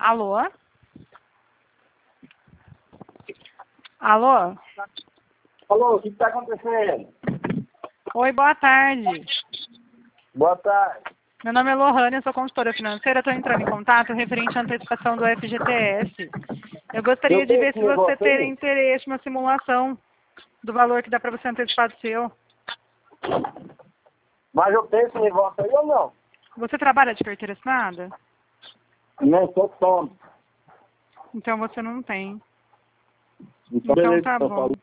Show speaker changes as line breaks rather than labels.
Alô? Alô?
Alô, o que está acontecendo?
Oi, boa tarde.
Boa tarde.
Meu nome é Lohane, eu sou consultora financeira. Estou entrando em contato referente à antecipação do FGTS. Eu gostaria de ver se você teria interesse numa simulação do valor que dá para você antecipar do seu.
Mas eu tenho esse negócio aí ou não?
Você trabalha de carteira assinada?
Não, sou só.
Então você não tem.
Então,
Então
beleza,
tá
então,
bom.
falou.